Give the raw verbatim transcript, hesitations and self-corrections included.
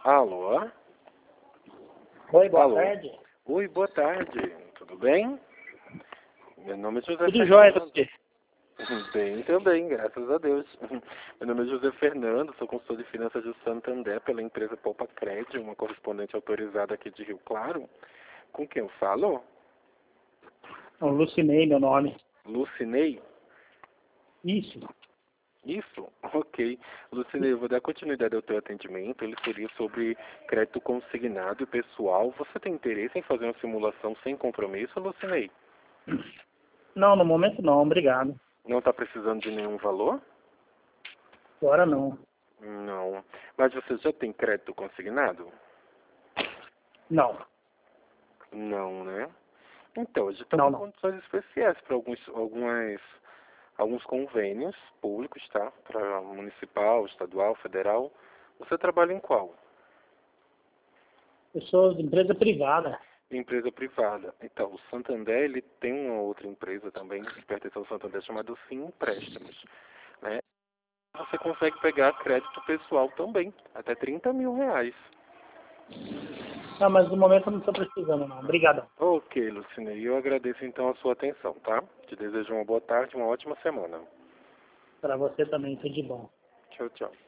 Alô? Oi, boa Alô? tarde. Oi, boa tarde. Tudo bem? Meu nome é José Tudo Fernando. jóia, você? Bem também, graças a Deus. Meu nome é José Fernando, sou consultor de finanças do Santander pela empresa Poupa Crédito, uma correspondente autorizada aqui de Rio Claro. Com quem eu falo? Eu Lucinei, meu nome. Lucinei? Isso. Isso? Ok. Lucinei, eu vou dar continuidade ao teu atendimento. Ele seria sobre crédito consignado e pessoal. Você tem interesse em fazer uma simulação sem compromisso, Lucinei? Não, no momento não, obrigado. Não está precisando de nenhum valor? Agora não. Não. Mas você já tem crédito consignado? Não. Não, né? Então, hoje estamos Não, em não. condições especiais para alguns, algumas, alguns convênios públicos, tá? Para municipal, estadual, federal. Você trabalha em qual? Eu sou de empresa privada. Empresa privada. Então, o Santander, ele tem uma outra empresa também, que pertence ao Santander, chamada Sim Empréstimos, né? Você consegue pegar crédito pessoal também, até trinta mil reais. Não, mas no momento eu não estou precisando, não. Obrigadão. Ok, Lucinei, eu agradeço então a sua atenção, tá? Te desejo uma boa tarde, uma ótima semana. Para você também, tudo de bom. Tchau, tchau.